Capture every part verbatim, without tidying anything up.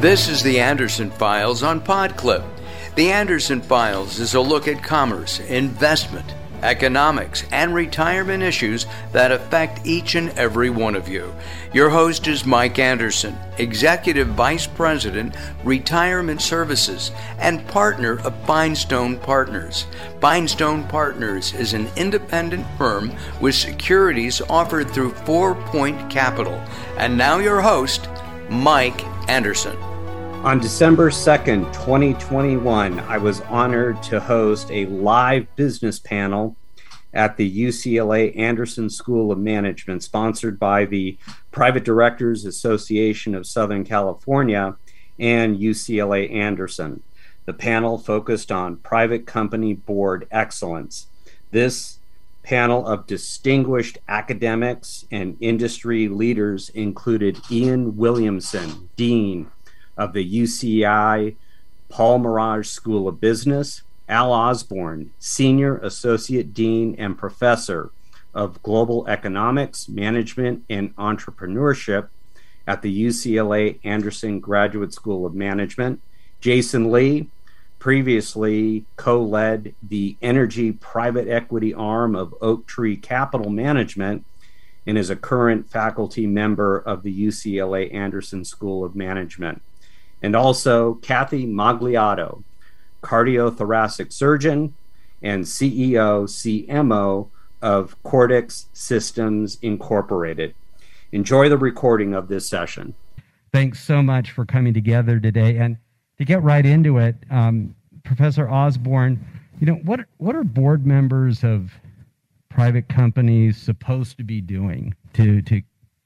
This is the Anderson Files on PodClip. The Anderson Files is a look at commerce, investment, economics, and retirement issues that affect each and every one of you. Your host is Mike Anderson, Executive Vice President, Retirement Services, and partner of Bindstone Partners. Bindstone Partners is an independent firm with securities offered through Four Point Capital. And now your host, Mike Anderson. On December second, twenty twenty-one, I was honored to host a live business panel at the U C L A Anderson School of Management, sponsored by the Private Directors Association of Southern California and U C L A Anderson. The panel focused on private company board excellence. This panel of distinguished academics and industry leaders included Ian Williamson, Dean of the U C I Paul Merage School of Business, Al Osborne, Senior Associate Dean and Professor of Global Economics, Management, and Entrepreneurship at the U C L A Anderson Graduate School of Management, Jason Lee, previously co-led the energy private equity arm of Oak Tree Capital Management and is a current faculty member of the U C L A Anderson School of Management. And also Kathy Magliato, cardiothoracic surgeon and C E O, C M O of Cortex Systems Incorporated. Enjoy the recording of this session. Thanks so much for coming together today. And to get right into it, um, Professor Osborne, you know, what what are board members of private companies supposed to be doing to to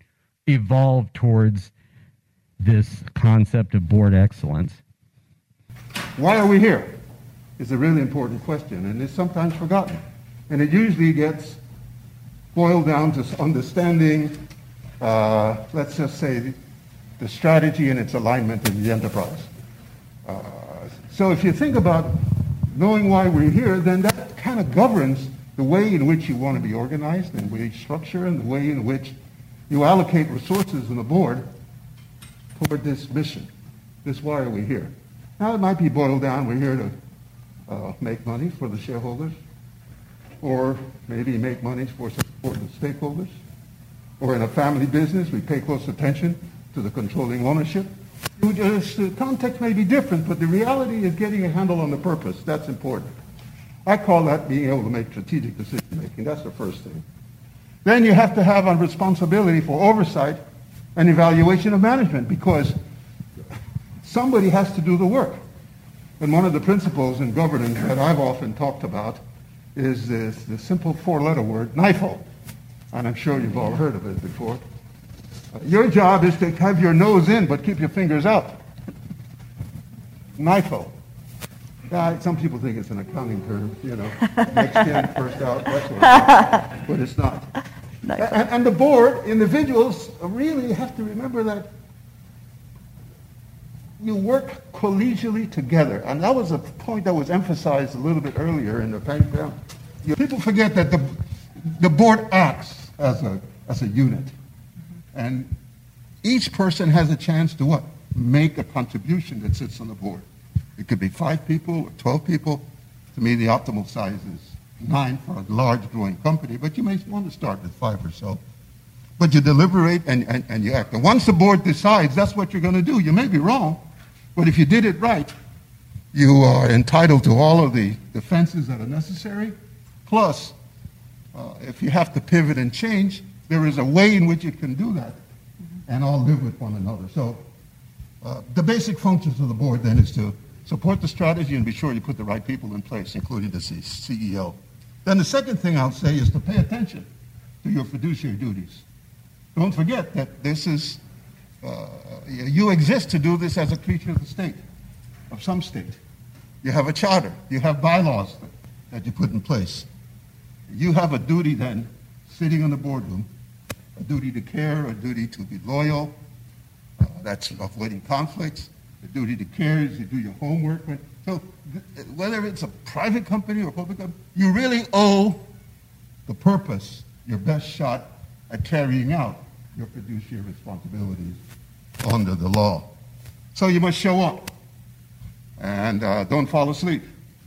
evolve towards this concept of board excellence? Why are we here? Is a really important question, and it's sometimes forgotten. And it usually gets boiled down to understanding, uh, let's just say, the strategy and its alignment in the enterprise. Uh, so if you think about knowing why we're here, then that kind of governs the way in which you want to be organized and the way you structure and the way in which you allocate resources in the board toward this mission. This why are we here? Now it might be boiled down, we're here to uh, make money for the shareholders, or maybe make money for some important stakeholders, or in a family business, we pay close attention to the controlling ownership. Just, the context may be different, but the reality is getting a handle on the purpose. That's important. I call that being able to make strategic decision making. That's the first thing. Then you have to have a responsibility for oversight and evaluation of management, because somebody has to do the work. And one of the principles in governance that I've often talked about is this, the simple four-letter word, NIFO. And I'm sure you've all heard of it before. Uh, your job is to have your nose in, but keep your fingers out. NIFO. Uh, some people think it's an accounting term, you know, next in, first out, that sort of thing. But it's not. And, and the board, individuals, really have to remember that you work collegially together. And that was a point that was emphasized a little bit earlier in the background. People forget that the, the board acts as a, as a unit. And each person has a chance to what? Make a contribution that sits on the board. It could be five people or twelve people. To me, the optimal size is nine for a large growing company, but you may want to start with five or so. But you deliberate and, and, and you act. And once the board decides that's what you're going to do, you may be wrong, but if you did it right, you are entitled to all of the defenses that are necessary. Plus, uh, if you have to pivot and change, there is a way in which you can do that and all live with one another. So uh, the basic functions of the board then is to support the strategy and be sure you put the right people in place, including the C E O. Then the second thing I'll say is to pay attention to your fiduciary duties. Don't forget that this is, uh, you exist to do this as a creature of the state, of some state. You have a charter. You have bylaws that, that you put in place. You have a duty then, sitting in the boardroom, a duty to care, a duty to be loyal. Uh, that's avoiding conflicts. The duty to care is you do your homework. So th- whether it's a private company or a public company, you really owe the purpose your best shot at carrying out your fiduciary responsibilities under the law. So you must show up. And uh, don't fall asleep.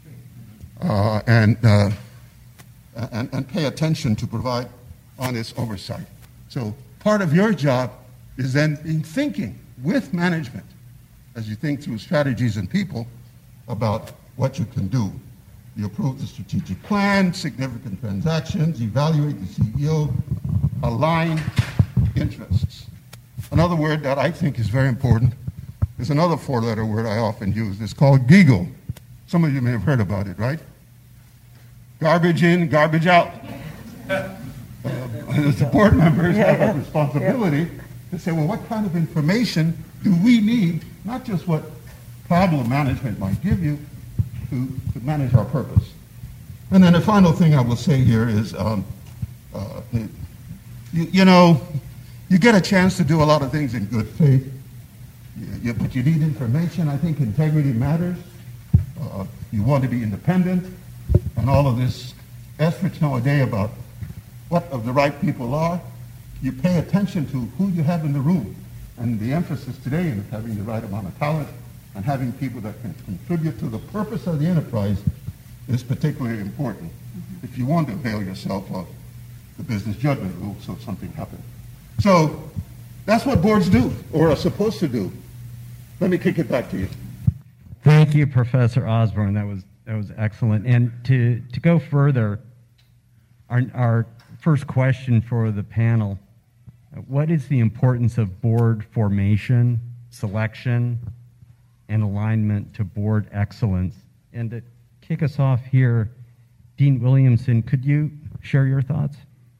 Uh, and, uh, and, and pay attention to provide honest oversight. So part of your job is then in thinking with management as you think through strategies and people about what you can do. You approve the strategic plan, significant transactions, evaluate the C E O, align interests. Another word that I think is very important is another four-letter word I often use. It's called GIGLE. Some of you may have heard about it, right? Garbage in, garbage out. Uh, the board members yeah, have yeah. a responsibility yeah. to say, well, what kind of information do we need, not just what problem management might give you, to, to manage our purpose. And then the final thing I will say here is, um, uh, you, you know, you get a chance to do a lot of things in good faith, you, you, but you need information. I think integrity matters. Uh, you want to be independent, and all of this efforts nowadays about what of the right people are. You pay attention to who you have in the room, and the emphasis today is having the right amount of talent and having people that can contribute to the purpose of the enterprise is particularly important mm-hmm. if you want to avail yourself of the business judgment rule so something happens. So that's what boards do, or are supposed to do. Let me kick it back to you. Thank you, Professor Osborne. That was that was excellent. And to, to go further, our, our first question for the panel, what is the importance of board formation, selection, and alignment to board excellence? And to kick us off here, Dean Williamson, could you share your thoughts?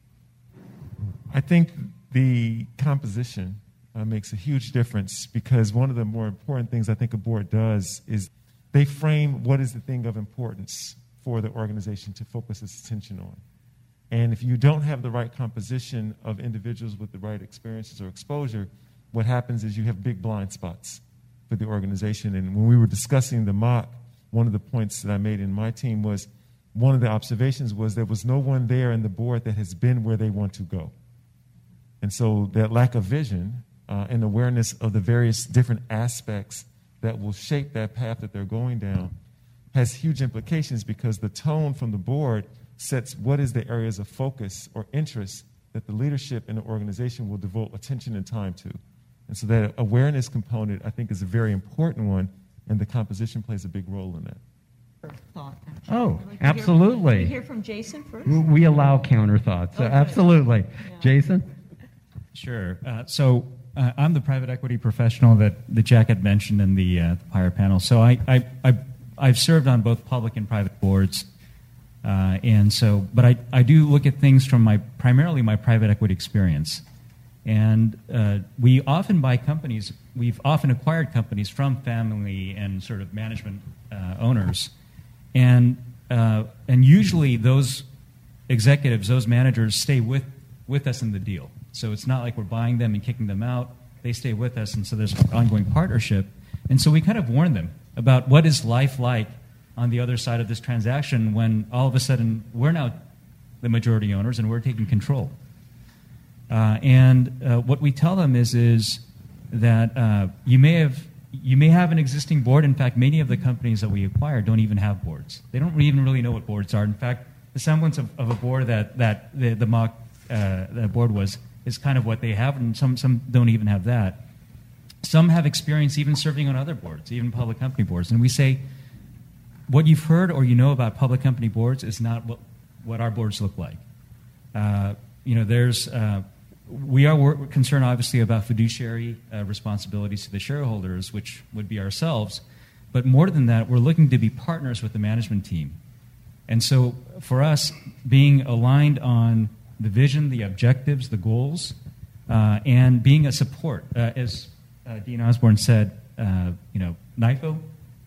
I think the composition uh, makes a huge difference, because one of the more important things I think a board does is they frame what is the thing of importance for the organization to focus its attention on. And if you don't have the right composition of individuals with the right experiences or exposure, what happens is you have big blind spots for the organization. And when we were discussing the mock, one of the points that I made in my team was, one of the observations was there was no one there in the board that has been where they want to go. And so that lack of vision uh, and awareness of the various different aspects that will shape that path that they're going down has huge implications, because the tone from the board sets what is the areas of focus or interest that the leadership in the organization will devote attention and time to. And so that awareness component, I think, is a very important one, and the composition plays a big role in that. Thought, oh, like absolutely. Hear, hear from Jason first? We allow counter thoughts, so okay. absolutely. Yeah. Jason? Sure. Uh, so uh, I'm the private equity professional that, that Jack had mentioned in the, uh, the prior panel. So I, I, I, I've served on both public and private boards. Uh, and so, but I, I do look at things from my primarily my private equity experience. And uh, we often buy companies, we've often acquired companies from family and sort of management uh, owners. And, uh, and usually those executives, those managers stay with, with us in the deal. So it's not like we're buying them and kicking them out. They stay with us, and so there's an ongoing partnership. And so we kind of warn them about what is life like on the other side of this transaction when all of a sudden we're now the majority owners and we're taking control. Uh, and uh, what we tell them is, is that uh, you may have you may have an existing board. In fact, many of the companies that we acquire don't even have boards. They don't even really know what boards are. In fact, the semblance of, of a board that, that the, the mock uh, the board was is kind of what they have, and some, some don't even have that. Some have experience even serving on other boards, even public company boards. And we say, what you've heard or you know about public company boards is not what, what our boards look like. Uh, you know, there's, uh, we are we're concerned obviously about fiduciary uh, responsibilities to the shareholders, which would be ourselves. But more than that, we're looking to be partners with the management team. And so for us, being aligned on the vision, the objectives, the goals, uh, and being a support, uh, as uh, Dean Osborne said, uh, you know, N I F O.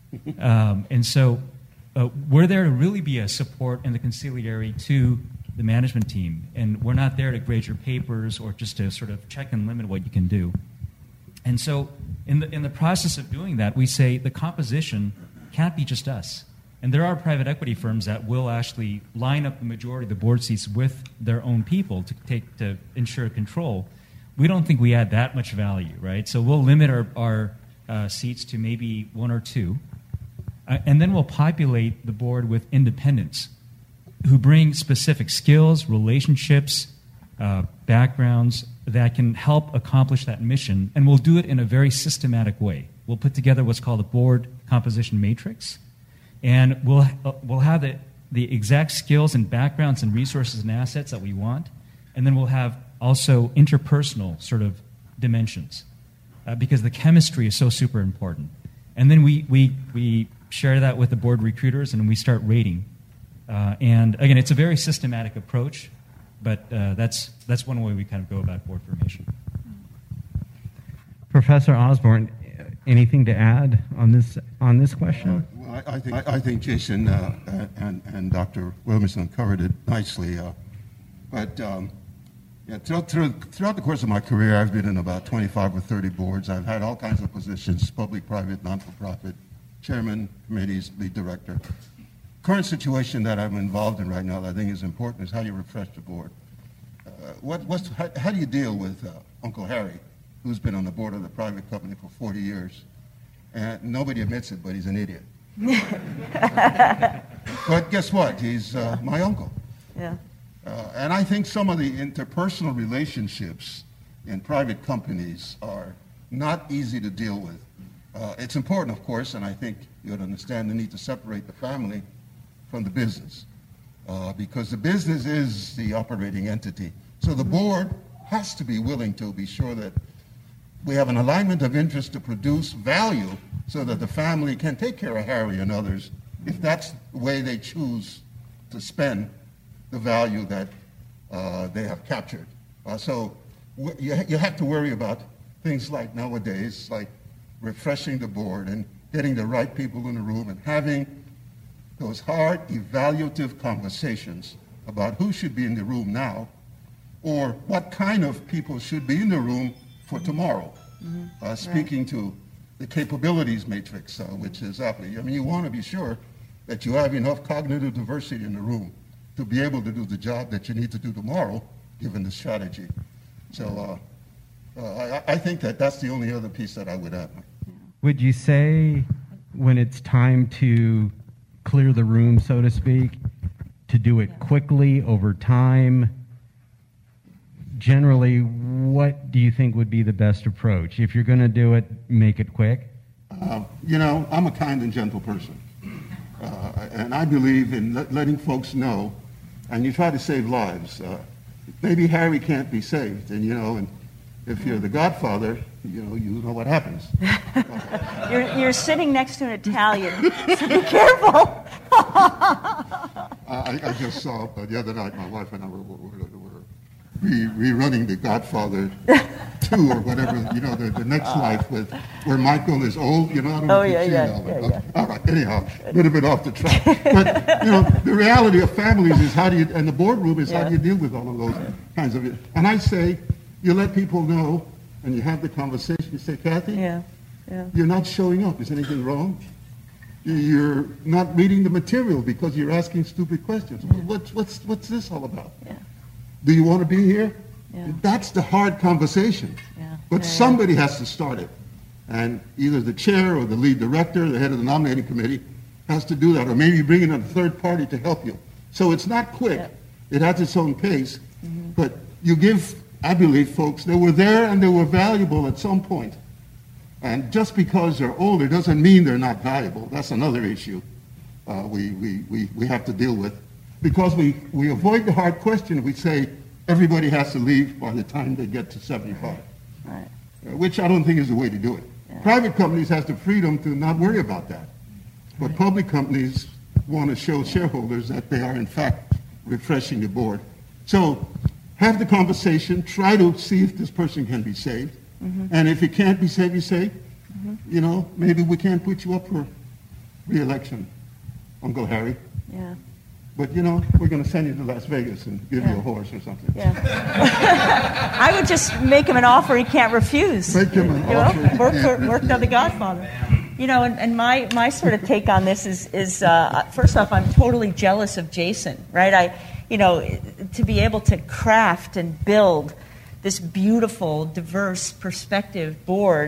Um, and so uh, we're there to really be a support and the conciliary to the management team. And we're not there to grade your papers or just to sort of check and limit what you can do. And so in the, in the process of doing that, we say the composition can't be just us. And there are private equity firms that will actually line up the majority of the board seats with their own people to take to ensure control. We don't think we add that much value, right? So we'll limit our, our uh, seats to maybe one or two. Uh, and then we'll populate the board with independents who bring specific skills, relationships, uh, backgrounds that can help accomplish that mission. And we'll do it in a very systematic way. We'll put together what's called a board composition matrix. And we'll, uh, we'll have the, the exact skills and backgrounds and resources and assets that we want. And then we'll have also interpersonal sort of dimensions uh, because the chemistry is so super important. And then we, we, we share that with the board recruiters and we start rating. Uh, and again, it's a very systematic approach, but uh, that's, that's one way we kind of go about board formation. Professor Osborne, anything to add on this, on this question? Uh, well, I, I, think, I, I think Jason uh, and, and Doctor Williamson covered it nicely. Uh, but um, yeah, throughout, throughout the course of my career, I've been in about twenty-five or thirty boards. I've had all kinds of positions, public, private, non-for-profit, chairman, committees, lead director. Current situation that I'm involved in right now that I think is important is how you refresh the board. Uh, what, what's, how, how do you deal with uh, Uncle Harry, who's been on the board of the private company for forty years? And nobody admits it, but he's an idiot. But guess what? He's uh, my uncle. Yeah. Uh, and I think some of the interpersonal relationships in private companies are not easy to deal with. Uh, it's important, of course, and I think you would understand the need to separate the family from the business, uh, because the business is the operating entity. So the board has to be willing to be sure that we have an alignment of interest to produce value so that the family can take care of Harry and others if that's the way they choose to spend the value that uh, they have captured. Uh, so w- you, ha- you have to worry about things like nowadays, like refreshing the board and getting the right people in the room and having those hard, evaluative conversations about who should be in the room now or what kind of people should be in the room for tomorrow. Mm-hmm. Uh, speaking right. to the capabilities matrix, uh, which is aptly, I mean, you want to be sure that you have enough cognitive diversity in the room to be able to do the job that you need to do tomorrow, given the strategy. So uh, uh, I, I think that that's the only other piece that I would add. Would you say when it's time to clear the room, so to speak, to do it quickly over time? Generally, what do you think would be the best approach? If you're going to do it, make it quick? Uh, you know, I'm a kind and gentle person. Uh, and I believe in let, letting folks know, and you try to save lives. Uh, maybe Harry can't be saved, and you know, and if you're the godfather, you know, you know what happens. you're, you're sitting next to an Italian, so be careful. I, I just saw uh, the other night, my wife and I were, were, were, were re, rerunning The Godfather two or whatever, you know, the, the next life with where Michael is old, you know. I don't know oh, if yeah, you've yeah, seen all that. yeah, yeah. All right, anyhow, a little bit off the track. But, you know, the reality of families is how do you, and the boardroom is yeah. how do you deal with all of those yeah. kinds of, and I say, you let people know, and you have the conversation, you say, Kathy, yeah, yeah. you're not showing up. Is anything wrong? You're not reading the material because you're asking stupid questions. Yeah. What's, what's, what's this all about? Yeah. Do you want to be here? Yeah. That's the hard conversation. Yeah. But yeah, somebody yeah. has to start it. And either the chair or the lead director, the head of the nominating committee, has to do that, or maybe bring in a third party to help you. So it's not quick. Yeah. It has its own pace. Mm-hmm. But you give, I believe, folks, they were there and they were valuable at some point. And just because they're older doesn't mean they're not valuable. That's another issue uh, we, we, we, we have to deal with. Because we, we avoid the hard question, we say everybody has to leave by the time they get to seventy-five. Right. Uh, which I don't think is the way to do it. Yeah. Private companies have the freedom to not worry about that. But right. public companies want to show shareholders that they are, in fact, refreshing the board. So have the conversation, try to see if this person can be saved. Mm-hmm. And if it can't be saved, you say, mm-hmm. you know, maybe we can't put you up for re-election, Uncle Harry. Yeah. But, you know, we're going to send you to Las Vegas and give yeah. you a horse or something. Yeah. I would just make him an offer he can't refuse. Make him an you offer. Know? Work, for, work on The Godfather. You know, and, and my, my sort of take on this is, is uh, first off, I'm totally jealous of Jason, right? I, you know, to be able to craft and build this beautiful, diverse perspective board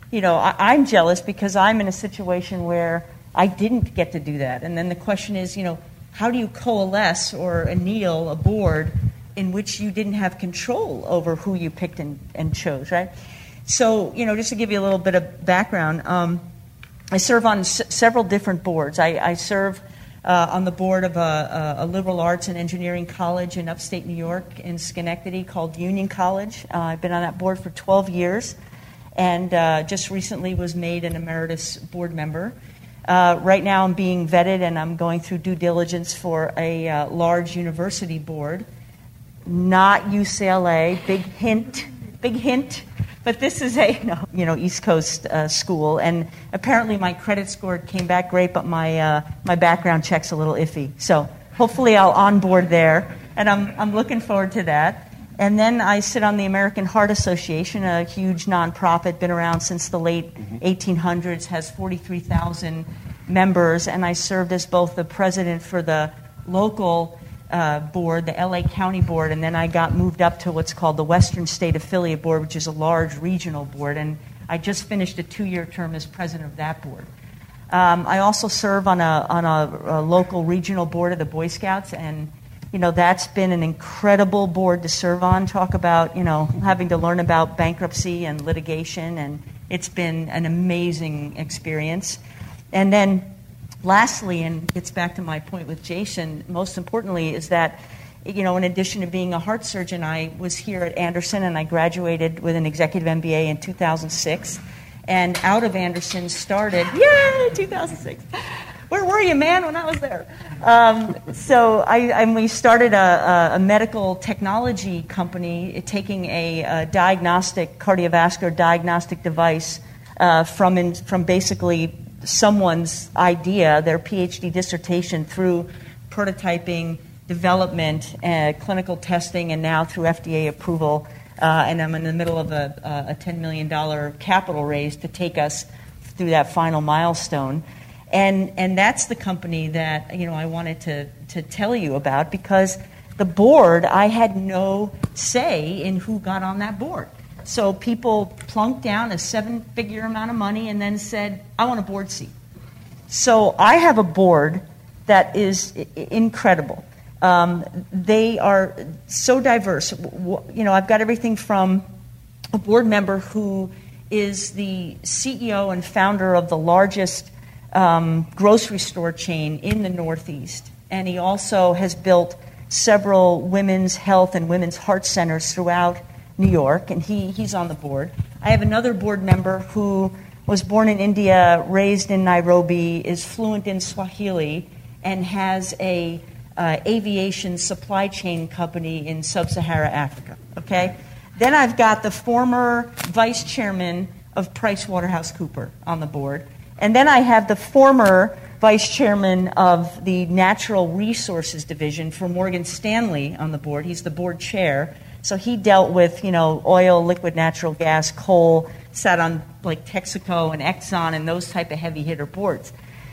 you know, I, I'm jealous because I'm in a situation where I didn't get to do that. And then the question is, you know, how do you coalesce or anneal a board in which you didn't have control over who you picked and, and chose, right? So, you know, just to give you a little bit of background, um, I serve on s- several different boards. I, I serve uh, on the board of a, a liberal arts and engineering college in upstate New York in Schenectady called Union College. Uh, I've been on that board for twelve years and uh, just recently was made an emeritus board member. Uh, right now I'm being vetted and I'm going through due diligence for a uh, large university board. Not U C L A, big hint, big hint. But this is a you know East Coast uh, school, and apparently my credit score came back great, but my uh, my background check's a little iffy. So hopefully I'll onboard there, and I'm I'm looking forward to that. And then I sit on the American Heart Association, a huge nonprofit, been around since the late eighteen hundreds, has forty-three thousand members, and I served as both the president for the local Uh, board, the L A County Board, and then I got moved up to what's called the Western State Affiliate Board, which is a large regional board, and I just finished a two-year term as president of that board. Um, I also serve on a on a, a local regional board of the Boy Scouts, and you know that's been an incredible board to serve on. Talk about you know having to learn about bankruptcy and litigation, and it's been an amazing experience. And then lastly, and it gets back to my point with Jason, most importantly is that, you know, in addition to being a heart surgeon, I was here at Anderson and I graduated with an executive M B A in two thousand six. And out of Anderson started, yay, two thousand six. Where were you, man, when I was there? Um, so I, I, we started a, a medical technology company taking a, a diagnostic, cardiovascular diagnostic device uh, from in, from basically someone's idea, their PhD dissertation, through prototyping, development, uh, clinical testing, and now through F D A approval. Uh, and I'm in the middle of a, a ten million dollars capital raise to take us through that final milestone. And and that's the company that you know I wanted to, to tell you about, because the board, I had no say in who got on that board. So people plunked down a seven-figure amount of money and then said, I want a board seat. So I have a board that is I- incredible. Um, they are so diverse. You know, I've got everything from a board member who is the C E O and founder of the largest um, grocery store chain in the Northeast. And he also has built several women's health and women's heart centers throughout New York, and he, he's on the board. I have another board member who was born in India, raised in Nairobi, is fluent in Swahili, and has a uh, aviation supply chain company in sub-Saharan Africa. Okay? Then I've got the former vice chairman of PricewaterhouseCoopers on the board. And then I have the former vice chairman of the Natural Resources Division for Morgan Stanley on the board. He's the board chair. So he dealt with, you know, oil, liquid natural gas, coal, sat on like Texaco and Exxon and those type of heavy hitter boards.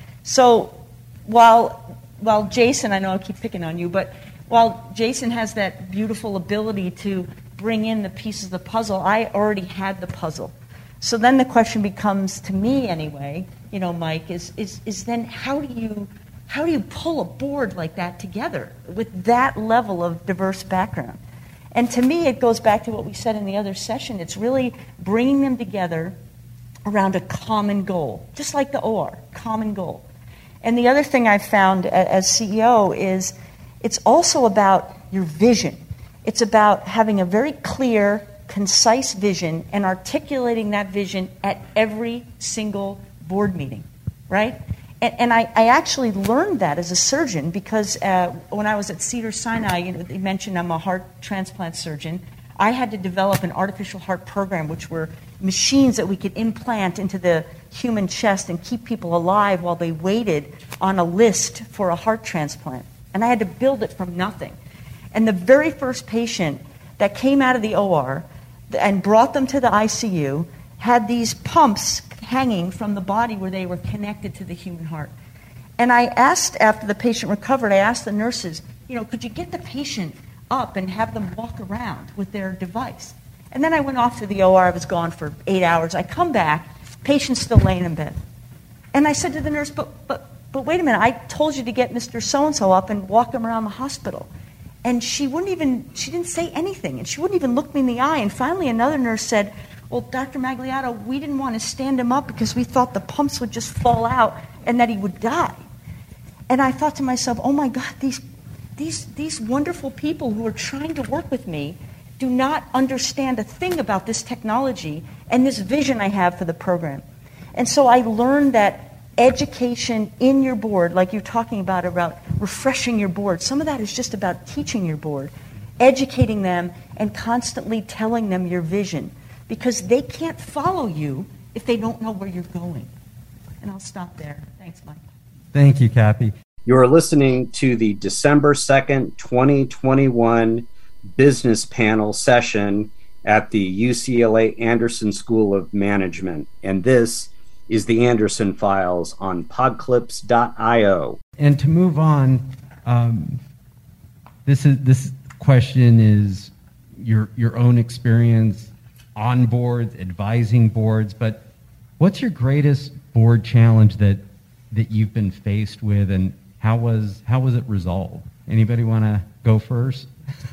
So while while Jason, I know I keep picking on you, but while Jason has that beautiful ability to bring in the pieces of the puzzle, I already had the puzzle. So then the question becomes, to me anyway, you know, Mike, is is is then how do you how do you pull a board like that together with that level of diverse background? And to me, it goes back to what we said in the other session. It's really bringing them together around a common goal, just like the O R, common goal. And the other thing I've found as C E O is it's also about your vision. It's about having a very clear, concise vision and articulating that vision at every single board meeting, right? And, and I, I actually learned that as a surgeon because uh, when I was at Cedars-Sinai, you know, they mentioned I'm a heart transplant surgeon. I had to develop an artificial heart program, which were machines that we could implant into the human chest and keep people alive while they waited on a list for a heart transplant. And I had to build it from nothing. And the very first patient that came out of the O R and brought them to the I C U had these pumps hanging from the body where they were connected to the human heart. And I asked, after the patient recovered, I asked the nurses, you know, could you get the patient up and have them walk around with their device? And then I went off to the O R. I was gone for eight hours. I come back, Patient's still laying in bed. And I said to the nurse, but, but, but wait a minute, I told you to get Mister So-and-so up and walk him around the hospital. And she wouldn't even, she didn't say anything, and she wouldn't even look me in the eye. And finally another nurse said, well, Doctor Magliato, we didn't want to stand him up because we thought the pumps would just fall out and that he would die. And I thought to myself, oh my God, these, these, these wonderful people who are trying to work with me do not understand a thing about this technology and this vision I have for the program. And so I learned that education in your board, like you're talking about, about refreshing your board, some of that is just about teaching your board, educating them, and constantly telling them your vision, because they can't follow you if they don't know where you're going. And I'll stop there. Thanks, Mike. Thank you, Kathy. You're listening to the December second, twenty twenty-one business panel session at the U C L A Anderson School of Management. And this is the Anderson Files on podclips dot io. And to move on, um, this is this question is your your own experience on boards, advising boards, but what's your greatest board challenge that that you've been faced with, and how was how was it resolved? Anybody want to go first?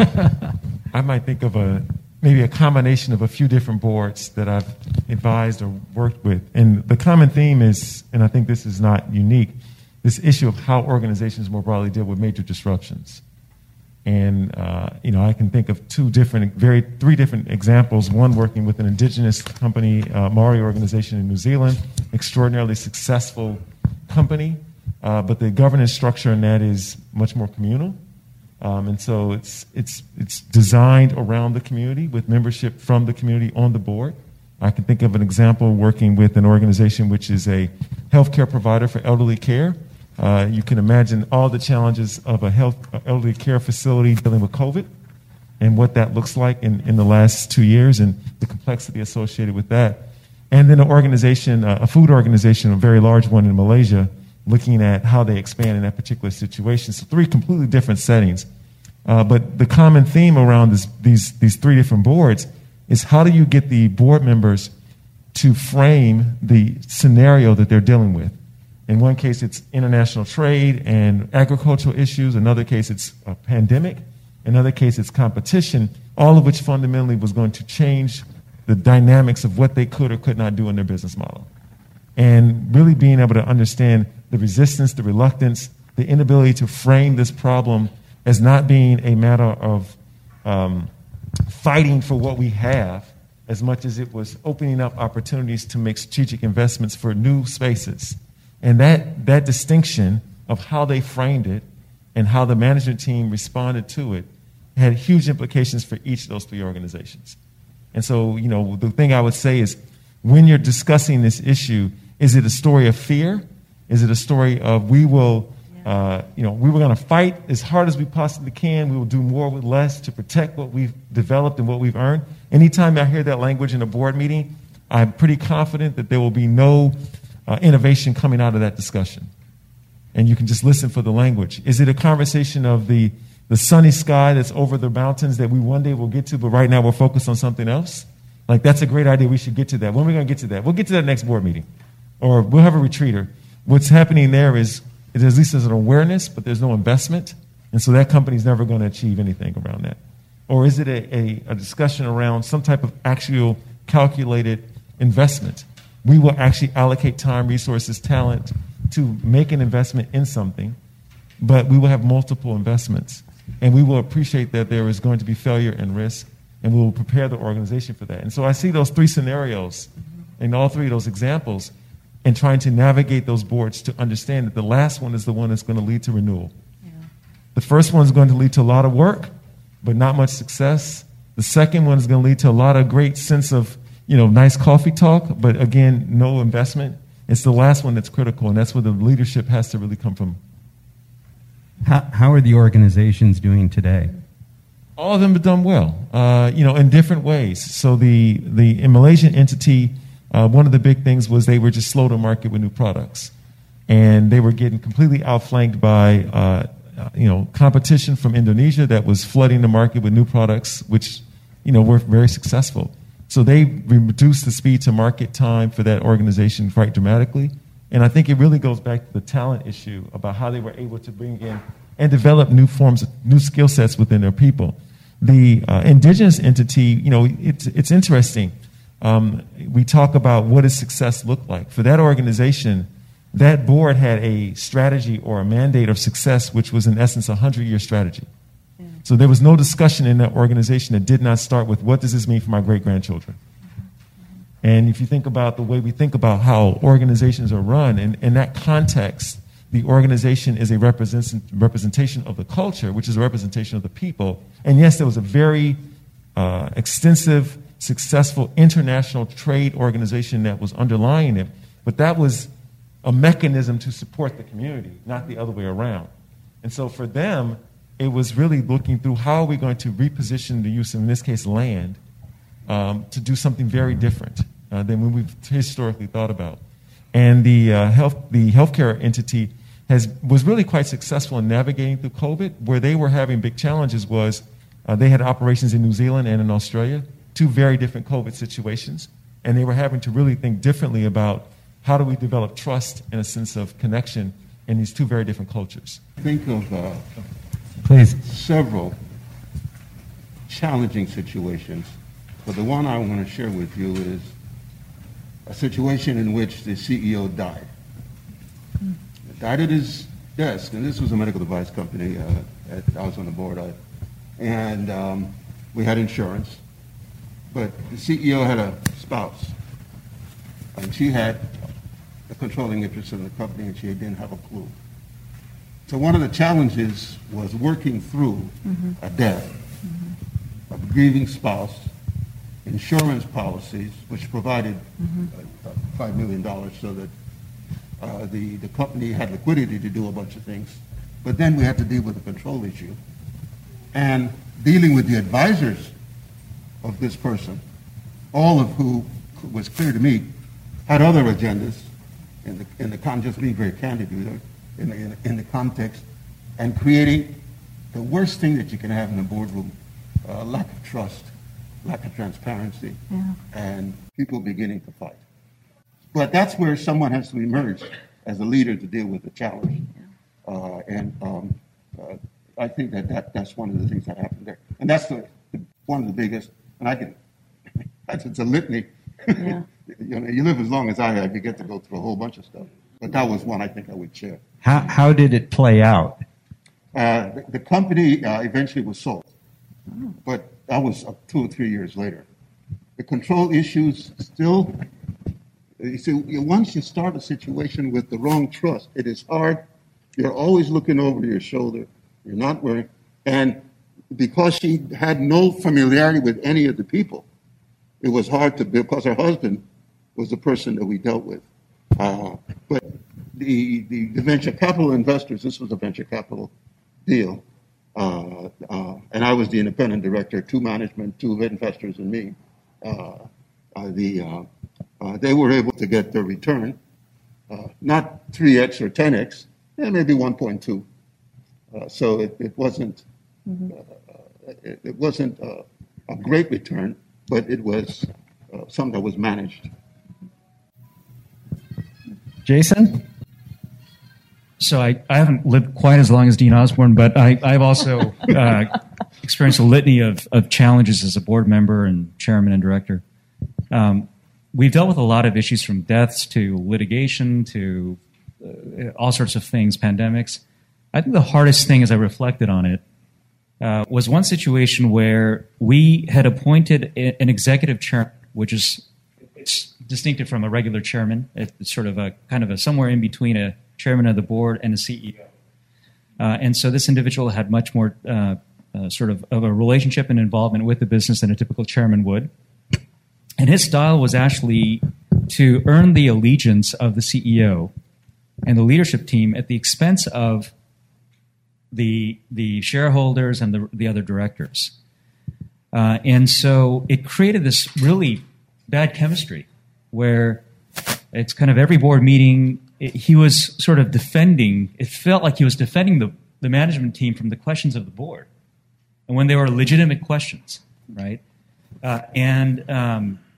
I might think of a maybe a combination of a few different boards that I've advised or worked with. And the common theme is, and I think this is not unique, this issue of how organizations more broadly deal with major disruptions. And, uh, you know, I can think of two different, very, three different examples. One working with an indigenous company, uh, Maori organization in New Zealand, extraordinarily successful company, uh, but the governance structure in that is much more communal. Um, and so it's it's it's designed around the community with membership from the community on the board. I can think of an example working with an organization which is a healthcare provider for elderly care. Uh, you can imagine all the challenges of a health uh, elderly care facility dealing with COVID and what that looks like in, in the last two years and the complexity associated with that. And then an organization, uh, a food organization, a very large one in Malaysia, looking at how they expand in that particular situation. So three completely different settings. Uh, but the common theme around this, these, these three different boards is how do you get the board members to frame the scenario that they're dealing with. In one case, it's international trade and agricultural issues. In another case, it's a pandemic. In another case, it's competition, all of which fundamentally was going to change the dynamics of what they could or could not do in their business model. And really being able to understand the resistance, the reluctance, the inability to frame this problem as not being a matter of um, fighting for what we have as much as it was opening up opportunities to make strategic investments for new spaces. And that, that distinction of how they framed it and how the management team responded to it had huge implications for each of those three organizations. And so, you know, the thing I would say is when you're discussing this issue, is it a story of fear? Is it a story of we will, uh, you know, we were going to fight as hard as we possibly can. We will do more with less to protect what we've developed and what we've earned. Anytime I hear that language in a board meeting, I'm pretty confident that there will be no uh, innovation coming out of that discussion. And you can just listen for the language. Is it a conversation of the, the sunny sky that's over the mountains that we one day will get to, but right now we're focused on something else? Like, that's a great idea. We should get to that. When are we going to get to that? We'll get to that next board meeting. Or we'll have a retreater. What's happening there is, is at least there's an awareness, but there's no investment. And so that company's never going to achieve anything around that. Or is it a, a, a discussion around some type of actual calculated investment? We will actually allocate time, resources, talent to make an investment in something, but we will have multiple investments. And we will appreciate that there is going to be failure and risk, and we will prepare the organization for that. And so I see those three scenarios in all three of those examples and trying to navigate those boards to understand that the last one is the one that's going to lead to renewal. Yeah. The first one is going to lead to a lot of work, but not much success. The second one is going to lead to a lot of great sense of, you know, nice coffee talk, but again, no investment. It's the last one that's critical, and that's where the leadership has to really come from. How, how are the organizations doing today? All of them have done well, uh, you know, in different ways. So the, the in Malaysian entity, uh, one of the big things was they were just slow to market with new products. And they were getting completely outflanked by, uh, you know, competition from Indonesia that was flooding the market with new products, which, you know, were very successful. So they reduced the speed to market time for that organization quite dramatically. And I think it really goes back to the talent issue about how they were able to bring in and develop new forms, new skill sets within their people. The uh, indigenous entity, you know, it's, it's interesting. Um, we talk about what does success look like. For that organization, that board had a strategy or a mandate of success, which was in essence a hundred-year strategy. Yeah. So there was no discussion in that organization that did not start with what does this mean for my great-grandchildren. And if you think about the way we think about how organizations are run, in, in that context, the organization is a represent, representation of the culture, which is a representation of the people. And yes, there was a very uh, extensive, successful international trade organization that was underlying it, but that was a mechanism to support the community, not the other way around. And so for them, it was really looking through how are we going to reposition the use of, in this case, land, um, to do something very different uh, than we've historically thought about. And the uh, health, the healthcare entity has was really quite successful in navigating through COVID. Where they were having big challenges was uh, they had operations in New Zealand and in Australia, two very different COVID situations, and they were having to really think differently about how do we develop trust and a sense of connection in these two very different cultures. Think of uh, Please. several challenging situations, but the one I want to share with you is a situation in which the C E O died. Mm. Died at his desk, and this was a medical device company. Uh, at, I was on the board, I, and um, we had insurance, but the C E O had a spouse, and she had a controlling interest in the company, and she didn't have a clue. So one of the challenges was working through mm-hmm. a death mm-hmm. of a grieving spouse, insurance policies, which provided mm-hmm. uh, five million dollars so that uh, the, the company had liquidity to do a bunch of things. But then we had to deal with the control issue. And dealing with the advisors of this person, all of who was clear to me, had other agendas in the, in the con, just being very candid, you know, in the, in, the, in the context, and creating the worst thing that you can have in a boardroom, uh, lack of trust, lack of transparency, yeah. and people beginning to fight. But that's where someone has to emerge as a leader to deal with the challenge. Yeah. Uh, and um, uh, I think that, that that's one of the things that happened there. And that's the, the, one of the biggest, and I can, that's, it's a litany. Yeah. You know, you live as long as I have, you get to go through a whole bunch of stuff. But that was one I think I would share. How how did it play out? Uh, the, the company uh, eventually was sold, but that was uh, two or three years later. The control issues still, you see, once you start a situation with the wrong trust, it is hard. You're always looking over your shoulder. You're not wearing, and because she had no familiarity with any of the people, it was hard to build, because her husband was the person that we dealt with. Uh, but the, the, the venture capital investors, this was a venture capital deal, uh, uh, and I was the independent director, two management, two investors, and me. Uh, uh, the uh, uh, they were able to get their return, uh, not three X or ten X, yeah, maybe one point two. Uh, so it, it wasn't mm-hmm. uh, it, it wasn't uh, a great return, but it was uh, something that was managed. Jason? So I, I haven't lived quite as long as Dean Osborne, but I, I've also uh, experienced a litany of, of challenges as a board member and chairman and director. Um, we've dealt with a lot of issues, from deaths to litigation to uh, all sorts of things, pandemics. I think the hardest thing, as I reflected on it, uh, was one situation where we had appointed a, an executive chairman, which is it's distinctive from a regular chairman. It's sort of a kind of a somewhere in between a chairman of the board and a C E O. Uh, and so this individual had much more uh, uh, sort of, of a relationship and involvement with the business than a typical chairman would. And his style was actually to earn the allegiance of the C E O and the leadership team at the expense of the the shareholders and the, the other directors. Uh, and so it created this really bad chemistry where it's kind of every board meeting, it, he was sort of defending, it felt like he was defending the, the management team from the questions of the board. And when they were legitimate questions, right? Uh, and um,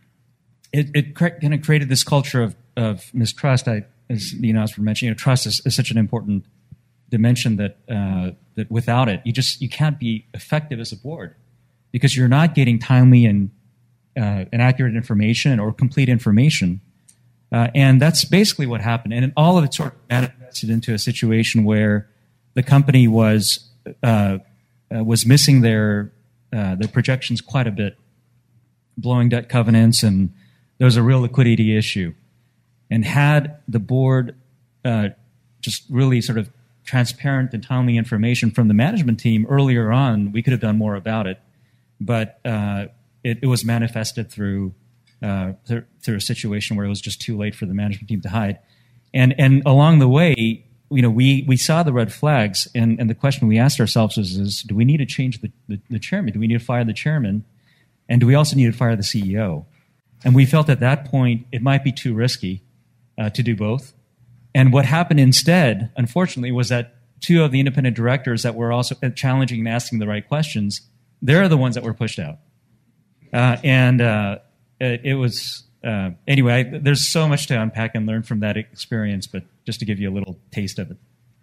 it, it cre- kind of created this culture of, of mistrust. I, as you know, as we're mentioning, you know, trust is, is such an important dimension that uh, that without it, you just you can't be effective as a board because you're not getting timely and uh, and accurate information or complete information. Uh, and that's basically what happened. And all of it sort of manifested into a situation where the company was uh, uh, was missing their uh, their projections quite a bit, blowing debt covenants, and there was a real liquidity issue. And had the board uh, just really sort of transparent and timely information from the management team earlier on, we could have done more about it. But uh, it, it was manifested through, uh, through through a situation where it was just too late for the management team to hide. And and along the way, you know, we, we saw the red flags, and, and the question we asked ourselves is, is do we need to change the, the, the chairman? Do we need to fire the chairman? And do we also need to fire the C E O? And we felt at that point it might be too risky uh, to do both. And what happened instead, unfortunately, was that two of the independent directors that were also challenging and asking the right questions, they're the ones that were pushed out. Uh, and uh, it, it was, uh, anyway, I, there's so much to unpack and learn from that experience, but just to give you a little taste of it.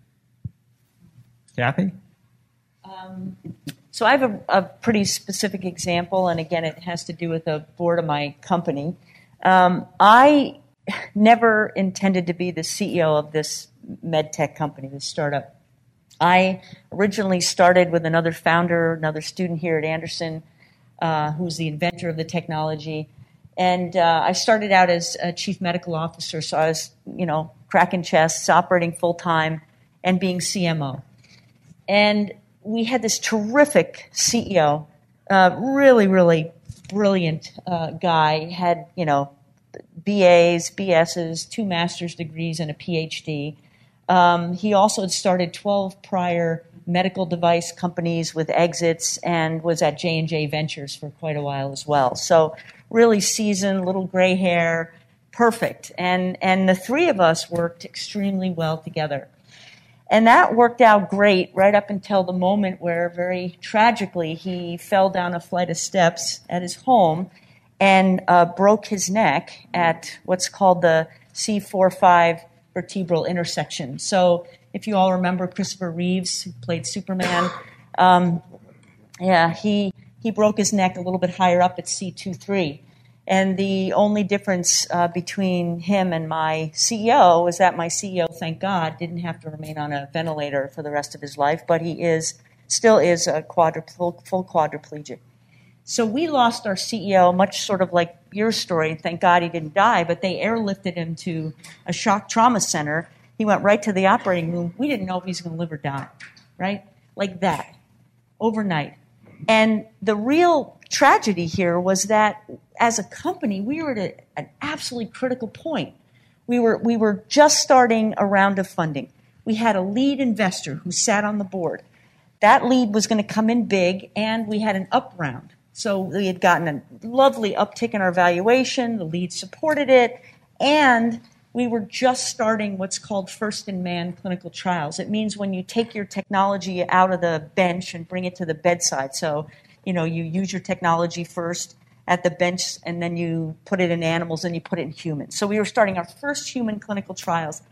Kathy? Um, so I have a, a pretty specific example, and again, it has to do with the board of my company. Um, I never intended to be the C E O of this med tech company, this startup. I originally started with another founder, another student here at Anderson, uh, who's the inventor of the technology. And uh, I started out as a chief medical officer, so I was, you know, cracking chests, operating full-time, and being C M O. And we had this terrific C E O, uh, really, really brilliant uh, guy, had, you know, B As, B S's, two master's degrees, and a P H D. Um, he also had started twelve prior medical device companies with exits and was at J and J Ventures for quite a while as well. So really seasoned, little gray hair, perfect. And, and the three of us worked extremely well together. And that worked out great right up until the moment where, very tragically, he fell down a flight of steps at his home and uh, broke his neck at what's called the C four five vertebral intersection. So if you all remember Christopher Reeves, who played Superman, um, yeah, he he broke his neck a little bit higher up at C two three. And the only difference uh, between him and my C E O is that my C E O, thank God, didn't have to remain on a ventilator for the rest of his life, but he is still is a quadruple, full quadriplegic. So we lost our C E O, much sort of like your story. Thank God he didn't die, but they airlifted him to a shock trauma center. He went right to the operating room. We didn't know if he was going to live or die, right? Like that, overnight. And the real tragedy here was that as a company, we were at a, an absolutely critical point. We were, we were just starting a round of funding. We had a lead investor who sat on the board. That lead was going to come in big, and we had an up round. So we had gotten a lovely uptick in our valuation. The lead supported it, and we were just starting what's called first-in-man clinical trials. It means when you take your technology out of the bench and bring it to the bedside. So, you know, you use your technology first at the bench, and then you put it in animals, and you put it in humans. So we were starting our first human clinical trials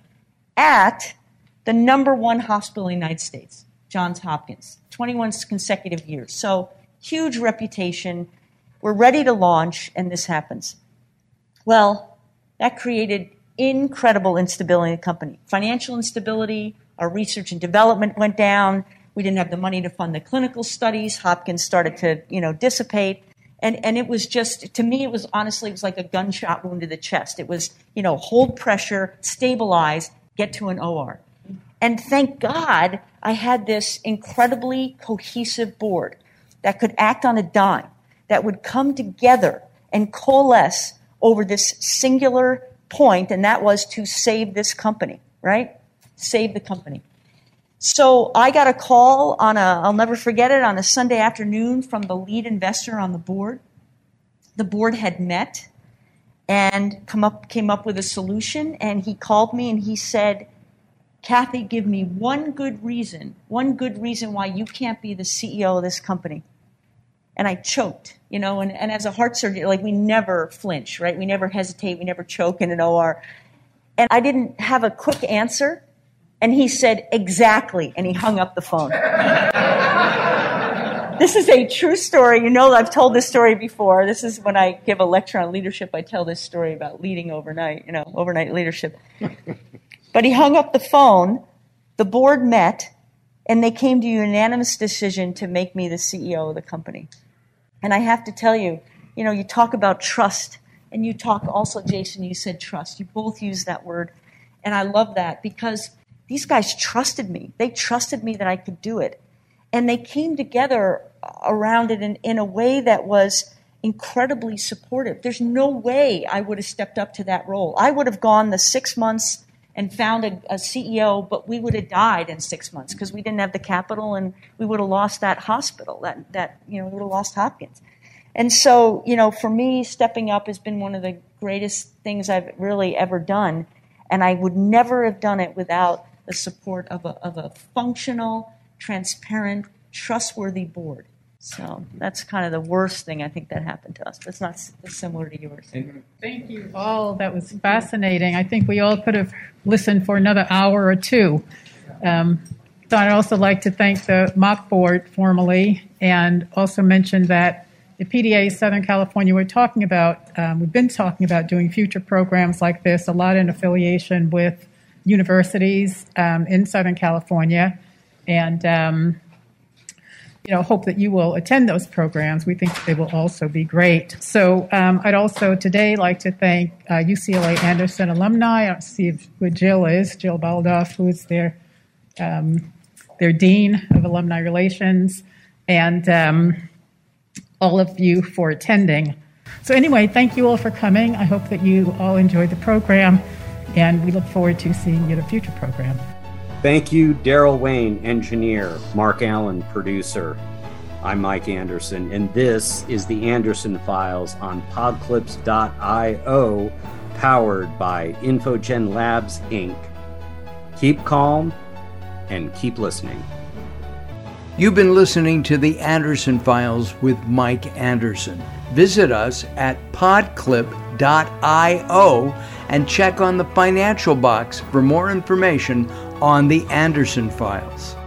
at the number one hospital in the United States, Johns Hopkins, twenty-one consecutive years. So huge reputation. We're ready to launch, and this happens. Well, that created incredible instability in the company. Financial instability, our research and development went down. We didn't have the money to fund the clinical studies. Hopkins started to, you know, dissipate. And and it was just, to me, it was honestly, it was like a gunshot wound to the chest. It was, you know, hold pressure, stabilize, get to an O R. And thank God I had this incredibly cohesive board that could act on a dime, that would come together and coalesce over this singular point, and that was to save this company, right? Save the company. So I got a call on a, I'll never forget it, on a Sunday afternoon from the lead investor on the board. The board had met and come up, came up with a solution, and he called me and he said, Kathy, give me one good reason, one good reason why you can't be the C E O of this company. and I choked, you know, and, and as a heart surgeon, like we never flinch, right? We never hesitate. We never choke in an O R. And I didn't have a quick answer. And he said, exactly. And he hung up the phone. This is a true story. You know, I've told this story before. This is when I give a lecture on leadership. I tell this story about leading overnight, you know, overnight leadership. But he hung up the phone. The board met, and they came to a unanimous decision to make me the C E O of the company. And I have to tell you, you know, you talk about trust, and you talk also, Jason, you said trust. You both used that word. And I love that because these guys trusted me. They trusted me that I could do it. And they came together around it in, in a way that was incredibly supportive. There's no way I would have stepped up to that role. I would have gone the six months and found a, a C E O, but we would have died in six months because we didn't have the capital, and we would have lost that hospital, that, that you know, we would have lost Hopkins. And so, you know, for me, stepping up has been one of the greatest things I've really ever done. And I would never have done it without the support of a, of a functional, transparent, trustworthy board. So that's kind of the worst thing I think that happened to us. That's not similar to yours. Thank you all. That was fascinating. I think we all could have listened for another hour or two. Um, so I'd also like to thank the M O C board formally, and also mention that the P D A Southern California, we're talking about, um, we've been talking about doing future programs like this, a lot in affiliation with universities um, in Southern California. And, um, you know, hope that you will attend those programs. We think they will also be great. So um, I'd also today like to thank uh, U C L A Anderson alumni. I don't see who Jill is, Jill Baldoff, who is their, um, their Dean of Alumni Relations, and um, all of you for attending. So anyway, thank you all for coming. I hope that you all enjoyed the program, and we look forward to seeing you at a future program. Thank you, Daryl Wayne, engineer, Mark Allen, producer. I'm Mike Anderson, and this is the Anderson Files on Podclips dot io, powered by Infogen Labs, Incorporated. Keep calm and keep listening. You've been listening to the Anderson Files with Mike Anderson. Visit us at podclip dot io and check on the financial box for more information on the Anderson Files.